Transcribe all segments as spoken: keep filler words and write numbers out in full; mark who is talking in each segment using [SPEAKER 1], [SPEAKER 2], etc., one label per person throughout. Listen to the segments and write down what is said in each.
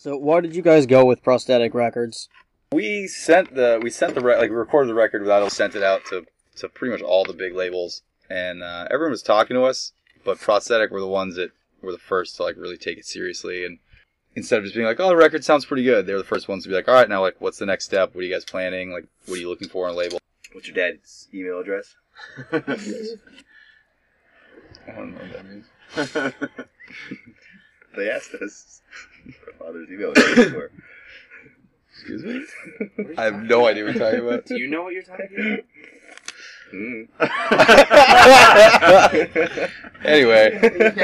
[SPEAKER 1] So why did you guys go with Prosthetic Records?
[SPEAKER 2] We sent the we sent the re- like we recorded the record without sent it out to, to pretty much all the big labels, and uh, everyone was talking to us, but Prosthetic were the ones that were the first to like really take it seriously, and instead of just being like, oh, the record sounds pretty good, they were the first ones to be like, all right, now like what's the next step? What are you guys planning? Like, what are you looking for on a label?
[SPEAKER 3] What's your dad's email address?
[SPEAKER 2] I don't know what that means.
[SPEAKER 3] They asked us what our father's email address were.
[SPEAKER 2] Excuse me? I have no idea what you're talking about.
[SPEAKER 4] Do you know what you're talking about?
[SPEAKER 3] Mm.
[SPEAKER 2] Anyway,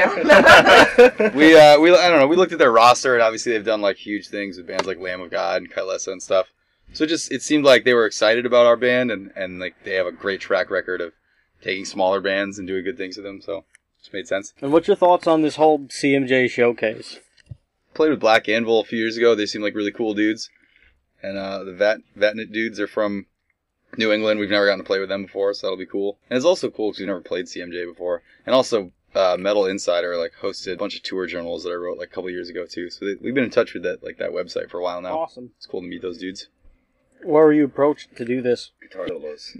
[SPEAKER 2] we uh, we I don't know. We looked at their roster, and obviously they've done like huge things with bands like Lamb of God and Kylesa and stuff. So it just it seemed like they were excited about our band, and, and like they have a great track record of taking smaller bands and doing good things with them. So it just made sense.
[SPEAKER 1] And what's your thoughts on this whole C M J showcase?
[SPEAKER 2] Played with Black Anvil a few years ago. They seem like really cool dudes, and uh, the Vat Vatnet dudes are from New England. We've never gotten to play with them before, so that'll be cool. And it's also cool because we've never played C M J before. And also, uh, Metal Insider like hosted a bunch of tour journals that I wrote like a couple years ago too. So they, we've been in touch with that like that website for a while now.
[SPEAKER 1] Awesome.
[SPEAKER 2] It's cool to meet those dudes.
[SPEAKER 1] Where were you approached to do this?
[SPEAKER 3] Guitar solos.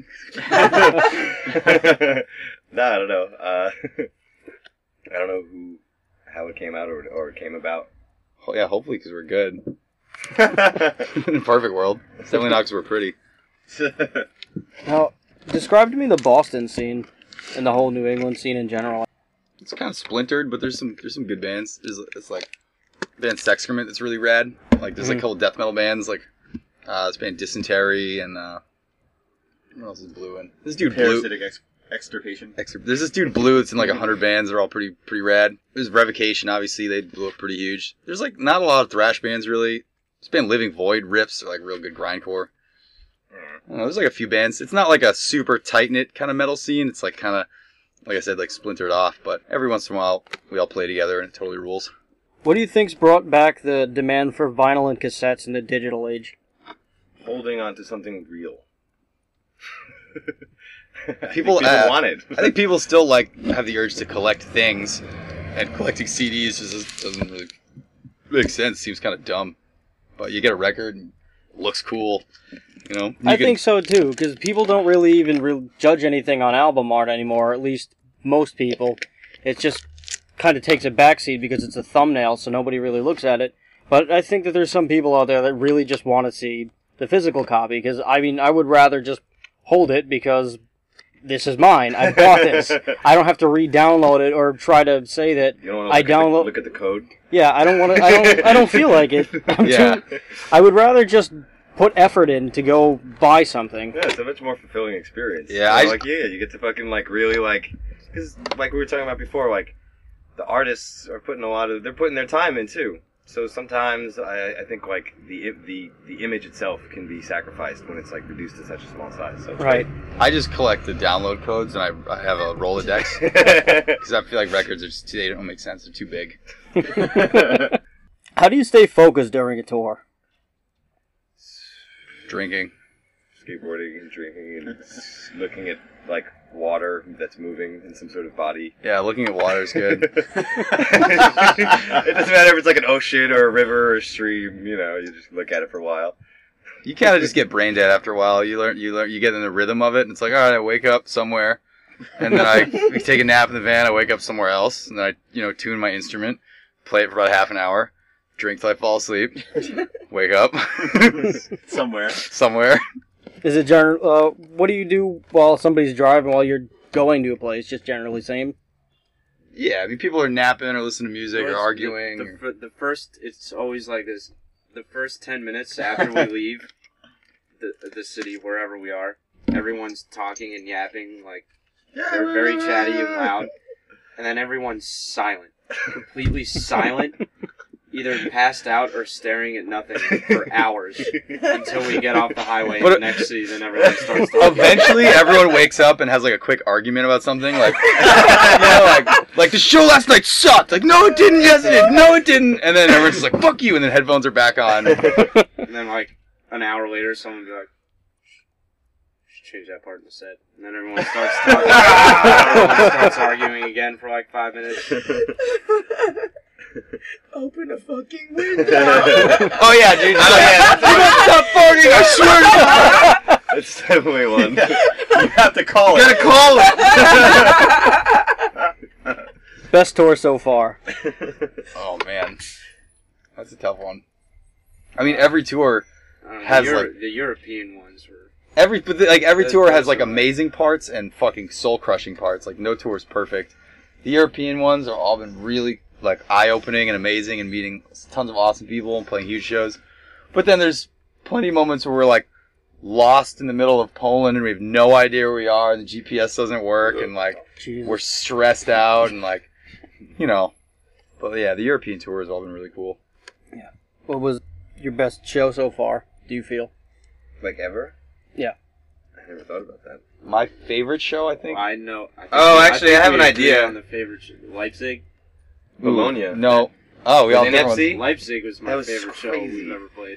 [SPEAKER 3] No, I don't know. Uh, I don't know who, how it came out or or it came about.
[SPEAKER 2] Oh, yeah, hopefully because we're good. In a perfect world. Definitely not because we're pretty.
[SPEAKER 1] Now, describe to me the Boston scene and the whole New England scene in general.
[SPEAKER 2] It's kind of splintered, but there's some there's some good bands. There's it's like band Sexcrement that's really rad. Like there's like a couple death metal bands like uh, this band Dysentery and uh, what else is Blue in? This dude Blue.
[SPEAKER 3] Parasitic ex- extirpation.
[SPEAKER 2] Extir- There's this dude Blue that's in like a hundred bands. They're all pretty pretty rad. There's Revocation, obviously they blew up pretty huge. There's like not a lot of thrash bands really. This band Living Void riffs are like real good grindcore. I don't know, there's like a few bands. It's not like a super tight-knit kind of metal scene. It's like kind of, like I said, like splintered off. But every once in a while, we all play together and it totally rules.
[SPEAKER 1] What do you think's brought back the demand for vinyl and cassettes in the digital age?
[SPEAKER 3] Holding on to something real.
[SPEAKER 2] People,
[SPEAKER 3] people
[SPEAKER 2] uh,
[SPEAKER 3] want it.
[SPEAKER 2] I think people still like have the urge to collect things, and collecting C Ds just doesn't really make sense. Seems kind of dumb. But you get a record and it looks cool. You know, you
[SPEAKER 1] I
[SPEAKER 2] can,
[SPEAKER 1] think so too, because people don't really even re- judge anything on album art anymore, or at least most people. It just kind of takes a backseat because it's a thumbnail, so nobody really looks at it. But I think that there's some people out there that really just want to see the physical copy, because, I mean, I would rather just hold it because this is mine. I bought this. I don't have to re-download it or try to say that
[SPEAKER 3] You don't want
[SPEAKER 1] I
[SPEAKER 3] to look,
[SPEAKER 1] download.
[SPEAKER 3] at the, look at the code.
[SPEAKER 1] Yeah, I don't want to. I don't. I don't feel like it. I'm
[SPEAKER 2] Yeah.
[SPEAKER 1] too, I would rather just put effort in to go buy something.
[SPEAKER 3] Yeah, it's a much more fulfilling experience.
[SPEAKER 2] Yeah,
[SPEAKER 3] You know,
[SPEAKER 2] I-
[SPEAKER 3] like yeah, you get to fucking like really like, because like we were talking about before, like the artists are putting a lot of they're putting their time in too. So sometimes I, I think like the the the image itself can be sacrificed when it's like reduced to such a small size. So it's
[SPEAKER 1] Right.
[SPEAKER 2] I just collect the download codes and I, I have a Rolodex
[SPEAKER 3] great.
[SPEAKER 2] because I feel like records are just they don't make sense. They're too big.
[SPEAKER 1] How do you stay focused during a tour?
[SPEAKER 2] Drinking.
[SPEAKER 3] Skateboarding and drinking and looking at like water that's moving in some sort of body.
[SPEAKER 2] Yeah, looking at water is good.
[SPEAKER 3] It doesn't matter if it's like an ocean or a river or a stream. You know, you just look at it for a while.
[SPEAKER 2] You kind of just get brain dead after a while. You learn, you learn, you get in the rhythm of it, and it's like, all right, I wake up somewhere, and then I we take a nap in the van. I wake up somewhere else, and then I, you know, tune my instrument, play it for about half an hour, drink till I fall asleep, wake up
[SPEAKER 5] Somewhere.
[SPEAKER 2] somewhere.
[SPEAKER 1] Is it general? Uh, what do you do while somebody's driving while you're going to a place? Just generally same.
[SPEAKER 2] Yeah, I mean, people are napping or listening to music or
[SPEAKER 4] Well,
[SPEAKER 2] arguing.
[SPEAKER 4] The,
[SPEAKER 2] or-
[SPEAKER 4] the, the first, it's always like this. The first ten minutes after we leave the the city, wherever we are, everyone's talking and yapping, like they're very chatty and loud, and then everyone's silent, completely silent, either passed out or staring at nothing for hours until we get off the highway in
[SPEAKER 2] But-
[SPEAKER 4] the next city, then everyone starts talking.
[SPEAKER 2] Eventually, everyone wakes up and has like a quick argument about something, like, you know, like, like the show last night sucked. Like, no, it didn't. Yes, it did. No, it didn't. And then everyone's just like, "Fuck you!" And then headphones are back on.
[SPEAKER 4] And then, like, an hour later, someone will be like, "Should change that part in the set." And then everyone starts talking. Everyone starts arguing again for like five minutes.
[SPEAKER 3] Open a fucking window.
[SPEAKER 2] Oh yeah, dude.
[SPEAKER 3] Oh yeah, that's,
[SPEAKER 2] Stop farting! I swear to God.
[SPEAKER 3] that's definitely one.
[SPEAKER 5] You have to call
[SPEAKER 2] You
[SPEAKER 5] it.
[SPEAKER 2] gotta call it.
[SPEAKER 1] Best tour so far.
[SPEAKER 2] Oh man, that's a tough one. I mean, every tour,
[SPEAKER 4] Uh, the,
[SPEAKER 2] Has,
[SPEAKER 4] Euro-
[SPEAKER 2] like-
[SPEAKER 4] the European ones were.
[SPEAKER 2] every but the- like every
[SPEAKER 4] Those-
[SPEAKER 2] tour has
[SPEAKER 4] those
[SPEAKER 2] like
[SPEAKER 4] are-
[SPEAKER 2] amazing parts and fucking soul crushing parts. Like no tour is perfect. The European ones are all been really like eye opening and amazing, and meeting tons of awesome people and playing huge shows. But then there's plenty of moments where we're like lost in the middle of Poland and we have no idea where we are, and the G P S doesn't work, and like
[SPEAKER 1] Jesus.
[SPEAKER 2] we're stressed out and like, you know. But yeah, the European tour has all been really cool.
[SPEAKER 1] What was your best show so far, do you feel?
[SPEAKER 3] Like ever?
[SPEAKER 1] Yeah.
[SPEAKER 3] I never thought about that.
[SPEAKER 2] My favorite show, I think.
[SPEAKER 4] I know. I think
[SPEAKER 3] Oh,
[SPEAKER 4] we-
[SPEAKER 3] actually,
[SPEAKER 4] think
[SPEAKER 3] I have
[SPEAKER 4] we
[SPEAKER 3] an
[SPEAKER 4] agree
[SPEAKER 3] idea.
[SPEAKER 4] On the favorite show. Leipzig.
[SPEAKER 3] Bologna.
[SPEAKER 2] No. Oh, we all
[SPEAKER 3] With
[SPEAKER 2] different
[SPEAKER 3] N F C?
[SPEAKER 2] ones.
[SPEAKER 4] Leipzig was my
[SPEAKER 3] That was
[SPEAKER 4] favorite show
[SPEAKER 3] crazy.
[SPEAKER 4] we've ever played.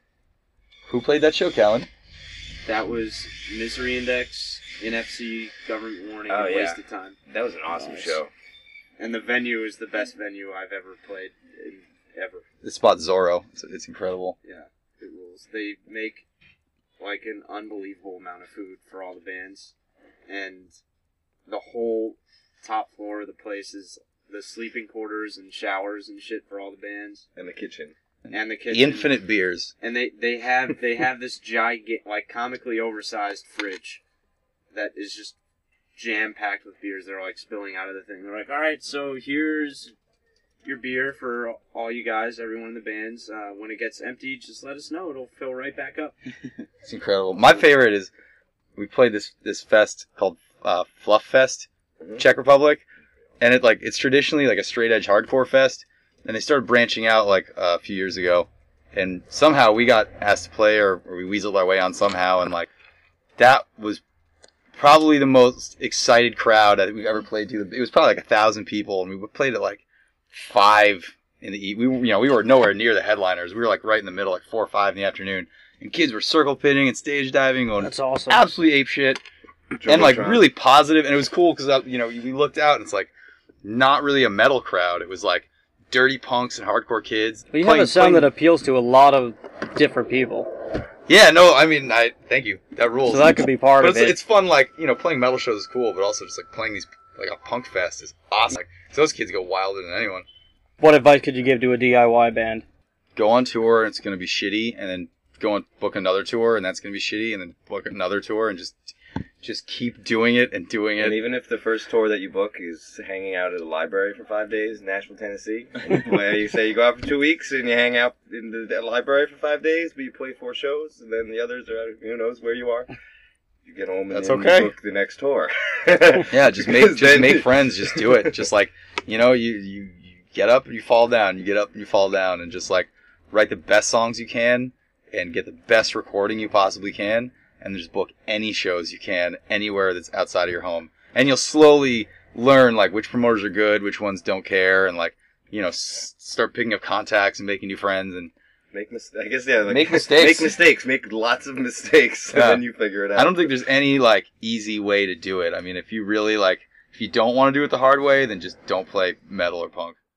[SPEAKER 2] Who played that show, Callan?
[SPEAKER 4] That was Misery Index, N F C, Government Warning,
[SPEAKER 3] Oh,
[SPEAKER 4] and
[SPEAKER 3] yeah.
[SPEAKER 4] Waste of Time.
[SPEAKER 3] That was an awesome
[SPEAKER 4] Nice.
[SPEAKER 3] show.
[SPEAKER 4] And the venue is the best venue I've ever played in, ever.
[SPEAKER 2] The spot Zorro. It's, it's incredible.
[SPEAKER 4] Yeah, it rules. They make like an unbelievable amount of food for all the bands, and the whole top floor of the place is the sleeping quarters and showers and shit for all the bands,
[SPEAKER 3] In the kitchen.
[SPEAKER 4] and the kitchen.
[SPEAKER 2] Infinite beers.
[SPEAKER 4] And they, they have they have this giant, like comically oversized fridge that is just jam packed with beers. They're like spilling out of the thing. They're like, all right, so here's your beer for all you guys, everyone in the bands. Uh, when it gets empty, just let us know. It'll fill right back up.
[SPEAKER 2] It's incredible. My favorite is we played this this fest called uh, Fluff Fest,
[SPEAKER 3] Mhm.
[SPEAKER 2] Czech Republic, and it like it's traditionally like a straight edge hardcore fest, and they started branching out like uh, a few years ago, and somehow we got asked to play, or, or we weaseled our way on somehow, and like that was probably the most excited crowd I think we've ever played to. It was probably like a thousand people, and we played at like five in the e- we you know we were nowhere near the headliners. We were like right in the middle, like four or five in the afternoon, and kids were circle pitting and stage diving, going
[SPEAKER 1] That's awesome.
[SPEAKER 2] absolutely ape shit, and like really positive. And it was cool because you know we looked out and it's like not really a metal crowd. It was like dirty punks and hardcore kids.
[SPEAKER 1] But you
[SPEAKER 2] playing-
[SPEAKER 1] have a sound
[SPEAKER 2] playing-
[SPEAKER 1] that appeals to a lot of different people.
[SPEAKER 2] yeah, no, I mean, I thank you. That rules.
[SPEAKER 1] So that could be part
[SPEAKER 2] But
[SPEAKER 1] of
[SPEAKER 2] it's,
[SPEAKER 1] it.
[SPEAKER 2] it's fun, like, you know, playing metal shows is cool, but also just like playing these, like a punk fest is awesome. Like, those kids go wilder than anyone.
[SPEAKER 1] What advice could you give to a D I Y band?
[SPEAKER 2] Go on tour and it's going to be shitty, and then go and book another tour and that's going to be shitty, and then book another tour and just just keep doing it and doing
[SPEAKER 3] And
[SPEAKER 2] it.
[SPEAKER 3] even if the first tour that you book is hanging out at a library for five days in Nashville, Tennessee, and you, play, you say you go out for two weeks and you hang out in the, the library for five days, but you play four shows, and then the others are who knows where you are. You get home and
[SPEAKER 2] That's
[SPEAKER 3] then
[SPEAKER 2] okay.
[SPEAKER 3] you book the next tour.
[SPEAKER 2] Yeah, just make just
[SPEAKER 3] Then-
[SPEAKER 2] make friends. Just do it. Just like, you know, you, you you get up and you fall down. You get up and you fall down, and just like write the best songs you can and get the best recording you possibly can, and just book any shows you can anywhere that's outside of your home. And you'll slowly learn like which promoters are good, which ones don't care, and like you know s- start picking up contacts and making new friends. And
[SPEAKER 3] Make mis- I guess yeah. Like,
[SPEAKER 2] Make mistakes.
[SPEAKER 3] Make mistakes. Make lots of mistakes,
[SPEAKER 2] Yeah.
[SPEAKER 3] and then you figure it out.
[SPEAKER 2] I don't think there's any like easy way to do it. I mean, if you really like, if you don't want to do it the hard way, then just don't play metal or punk.